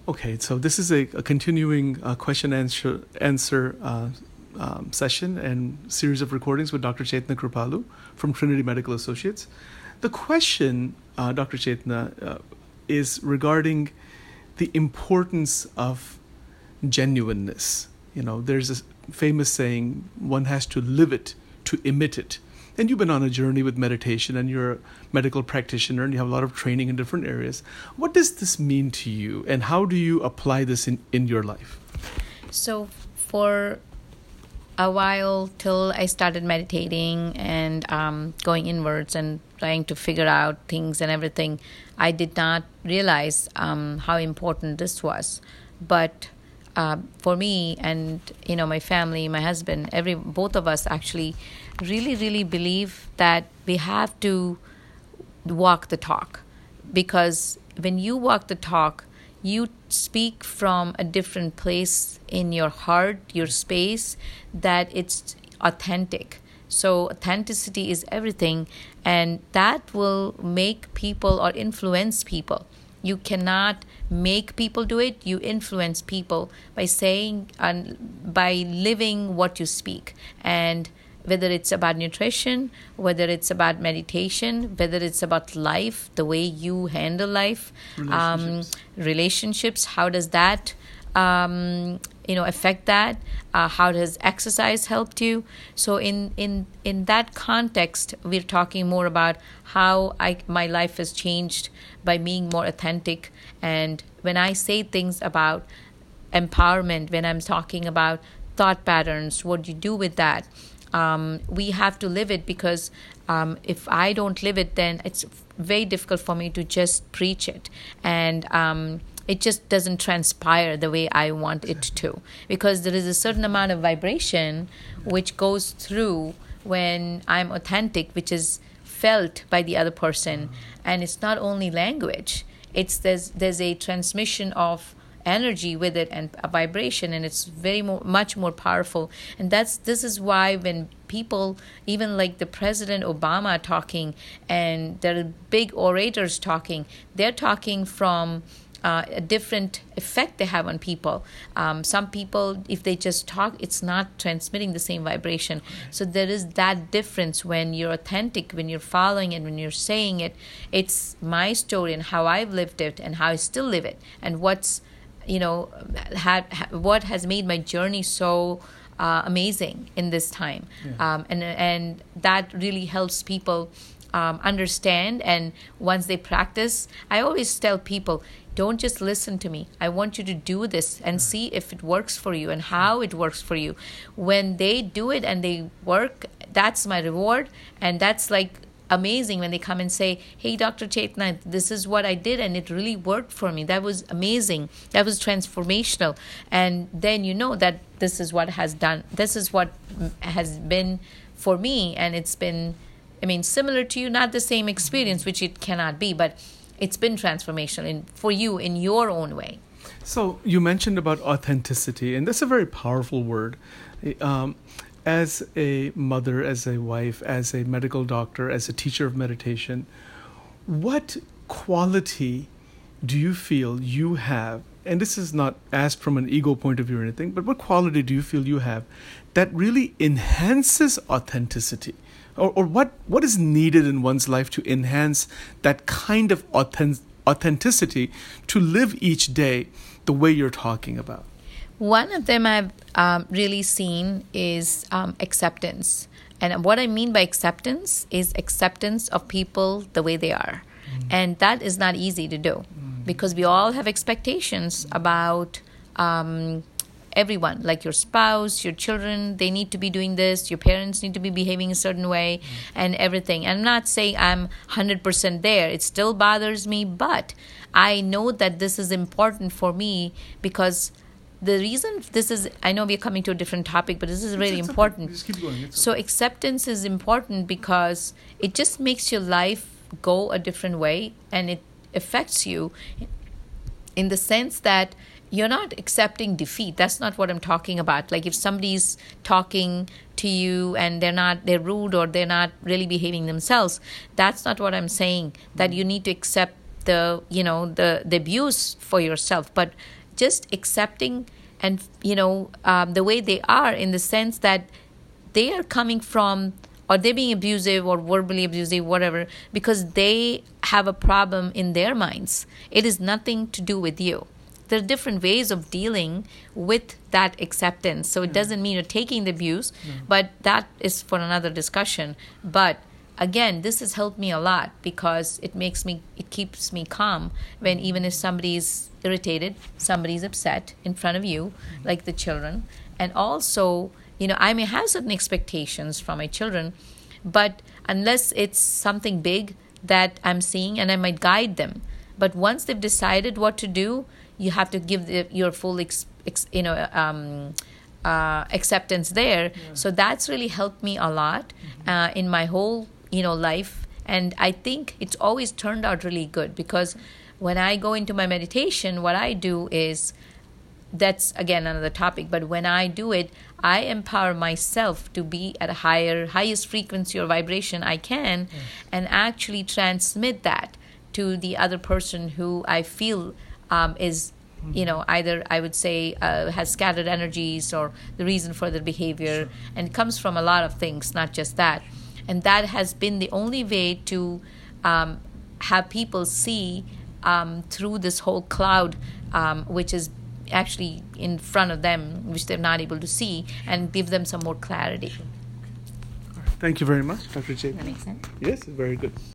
Okay, so this is a continuing question answer session and series of recordings with Dr. Chaitanya Kripalu from Trinity Medical Associates. The question, Dr. Chaitanya, is regarding the importance of genuineness. There's a famous saying, one has to live it to emit it. And you've been on a journey with meditation, and you're a medical practitioner, and you have a lot of training in different areas. What does this mean to you, and how do you apply this in your life? So for a while, till I started meditating and going inwards and trying to figure out things and everything, I did not realize how important this was. But for me and my family, my husband, both of us actually really, really believe that we have to walk the talk, because when you walk the talk, you speak from a different place in your heart, your space, that it's authentic. So authenticity is everything, and that will make people or influence people. You cannot make people do it. You influence people by saying and by living what you speak. And whether it's about nutrition, whether it's about meditation, whether it's about life, the way you handle life, relationships, how does that affect that? How does exercise help you? So in that context, we're talking more about how my life has changed by being more authentic. And when I say things about empowerment, when I'm talking about thought patterns, what you do with that, we have to live it, because if I don't live it, then it's very difficult for me to just preach it. And it just doesn't transpire the way I want it to, because there is a certain amount of vibration which goes through when I'm authentic, which is felt by the other person. And it's not only language, there's a transmission of energy with it and a vibration, and it's much more powerful. And this is why when people, even like the President Obama talking, and there are big orators talking, they're talking from a different effect they have on people. Some people, if they just talk, it's not transmitting the same vibration. So there is that difference when you're authentic, when you're following it, when you're saying it. It's my story and how I've lived it and how I still live it, and what has made my journey so amazing in this time. And that really helps people understand. And once they practice, I always tell people, don't just listen to me. I want you to do this and see if it works for you and how it works for you. When they do it and they work, that's my reward. And that's like amazing when they come and say, hey, Dr. Chaitanya, this is what I did and it really worked for me. That was amazing. That was transformational. And then you know that this is what has been for me. And it's been, similar to you, not the same experience, which it cannot be, but it's been transformational for you in your own way. So you mentioned about authenticity, and that's a very powerful word. As a mother, as a wife, as a medical doctor, as a teacher of meditation, what quality do you feel you have, and this is not asked from an ego point of view or anything, but what quality do you feel you have that really enhances authenticity? Or what is needed in one's life to enhance that kind of authenticity to live each day the way you're talking about? One of them I've really seen is acceptance. And what I mean by acceptance is acceptance of people the way they are. And that is not easy to do, because we all have expectations about everyone, like your spouse, your children, they need to be doing this, your parents need to be behaving a certain way, and everything. And I'm not saying I'm 100% there. It still bothers me, but I know that this is important for me, because the reason this is, I know we're coming to a different topic, but this is really important. Just keep going. So acceptance is important because it just makes your life go a different way, and it affects you in the sense that you're not accepting defeat. That's not what I'm talking about. Like if somebody's talking to you and they're rude or they're not really behaving themselves, that's not what I'm saying. That you need to accept the abuse for yourself, but just accepting and the way they are, in the sense that they are coming from, or they're being abusive or verbally abusive, whatever, because they have a problem in their minds. It is nothing to do with you. There are different ways of dealing with that acceptance. So it doesn't mean you're taking the abuse, but that is for another discussion. But again, this has helped me a lot, because it keeps me calm when, even if somebody's irritated, somebody's upset in front of you, like the children. And also, I may have certain expectations from my children, but unless it's something big that I'm seeing, and I might guide them. But once they've decided what to do, you have to give your full acceptance there. So that's really helped me a lot in my whole life. And I think it's always turned out really good, because when I go into my meditation, what I do is, that's again another topic, but when I do it, I empower myself to be at a highest frequency or vibration I can, and actually transmit that to the other person who I feel is, either, I would say, has scattered energies, or the reason for their behavior. And it comes from a lot of things, not just that. And that has been the only way to have people see through this whole cloud, which is actually in front of them, which they're not able to see, and give them some more clarity. Thank you very much, Dr. Chaitanya. That makes sense? Yes, very good.